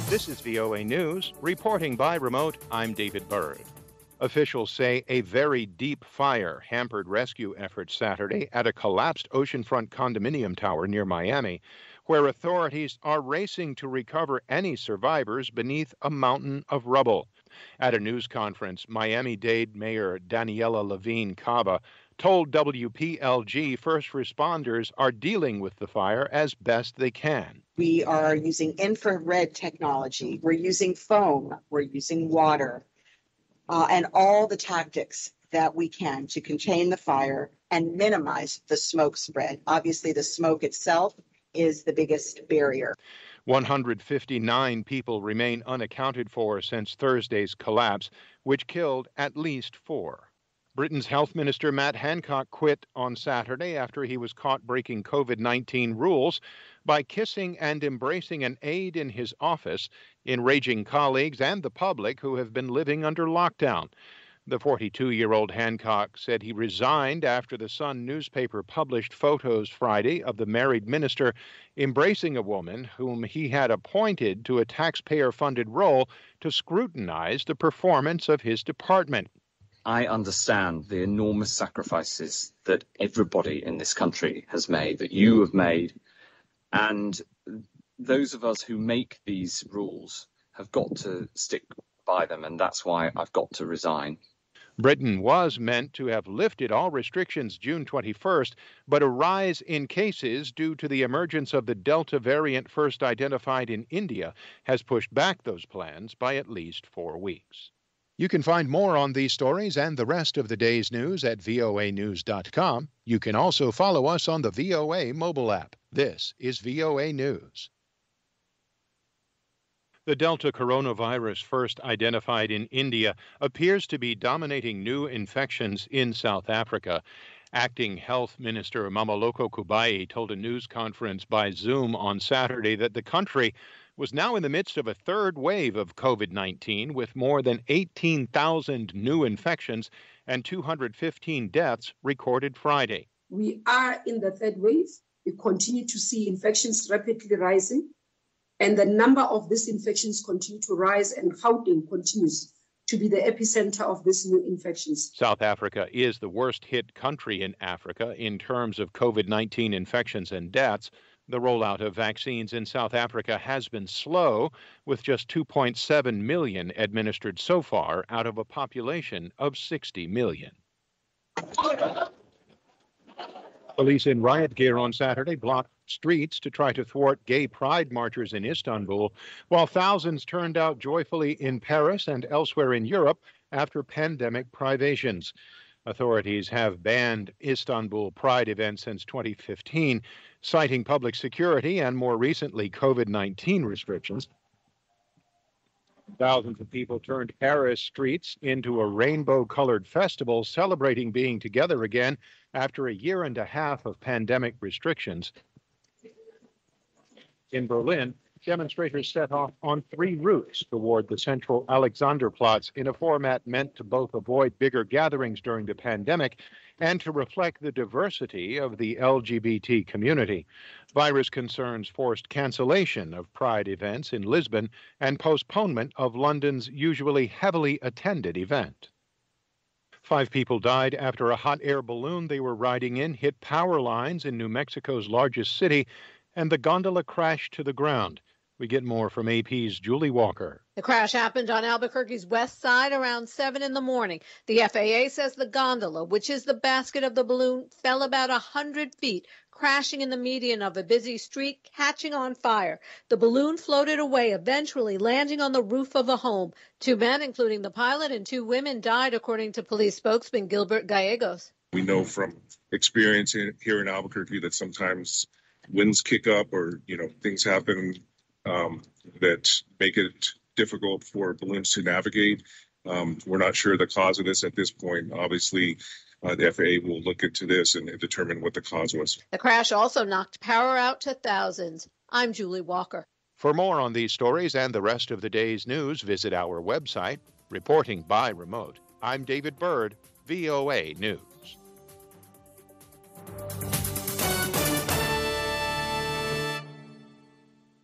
This is VOA News, reporting by remote. I'm David Byrd. Officials say a very deep fire hampered rescue efforts Saturday at a collapsed oceanfront condominium tower near Miami, where authorities are racing to recover any survivors beneath a mountain of rubble. At a news conference, Miami-Dade Mayor Daniela Levine Cava told WPLG first responders are dealing with the fire as best they can. We are using infrared technology. We're using foam. We're using water and all the tactics that we can to contain the fire and minimize the smoke spread. Obviously, the smoke itself is the biggest barrier. 159 people remain unaccounted for since Thursday's collapse, which killed at least 4. Britain's Health Minister Matt Hancock quit on Saturday after he was caught breaking COVID-19 rules by kissing and embracing an aide in his office, enraging colleagues and the public who have been living under lockdown. The 42-year-old Hancock said he resigned after the Sun newspaper published photos Friday of the married minister embracing a woman whom he had appointed to a taxpayer-funded role to scrutinize the performance of his department. I understand the enormous sacrifices that everybody in this country has made, that you have made, and those of us who make these rules have got to stick by them, and that's why I've got to resign. Britain was meant to have lifted all restrictions June 21st, but a rise in cases due to the emergence of the Delta variant first identified in India has pushed back those plans by at least 4 weeks. You can find more on these stories and the rest of the day's news at voanews.com. You can also follow us on the VOA mobile app. This is VOA News. The Delta coronavirus, first identified in India, appears to be dominating new infections in South Africa. Acting Health Minister Mameloko Kubayi told a news conference by Zoom on Saturday that the country was now in the midst of a third wave of COVID-19 with more than 18,000 new infections and 215 deaths recorded Friday. We are in the third wave. We continue to see infections rapidly rising, and the number of these infections continue to rise, and Gauteng continues to be the epicenter of these new infections. South Africa is the worst hit country in Africa in terms of COVID-19 infections and deaths. The rollout of vaccines in South Africa has been slow, with just 2.7 million administered so far out of a population of 60 million. Police in riot gear on Saturday blocked streets to try to thwart gay pride marchers in Istanbul, while thousands turned out joyfully in Paris and elsewhere in Europe after pandemic privations. Authorities have banned Istanbul Pride events since 2015, citing public security and, more recently, COVID-19 restrictions. Thousands of people turned Paris streets into a rainbow-colored festival celebrating being together again after a year and a half of pandemic restrictions. In Berlin, demonstrators set off on 3 routes toward the central Alexanderplatz in a format meant to both avoid bigger gatherings during the pandemic and to reflect the diversity of the LGBT community. Virus concerns forced cancellation of Pride events in Lisbon and postponement of London's usually heavily attended event. 5 people died after a hot air balloon they were riding in hit power lines in New Mexico's largest city, and the gondola crashed to the ground. We get more from AP's Julie Walker. The crash happened on Albuquerque's west side around 7 in the morning. The FAA says the gondola, which is the basket of the balloon, fell about 100 feet, crashing in the median of a busy street, catching on fire. The balloon floated away, eventually landing on the roof of a home. 2 men, including the pilot, and 2 women died, according to police spokesman Gilbert Gallegos. We know from experience here in Albuquerque that sometimes winds kick up or, things happen that make it difficult for balloons to navigate. We're not sure the cause of this at this point. Obviously, the FAA will look into this and determine what the cause was. The crash also knocked power out to thousands. I'm Julie Walker. For more on these stories and the rest of the day's news, visit our website. Reporting by remote, I'm David Byrd, VOA News.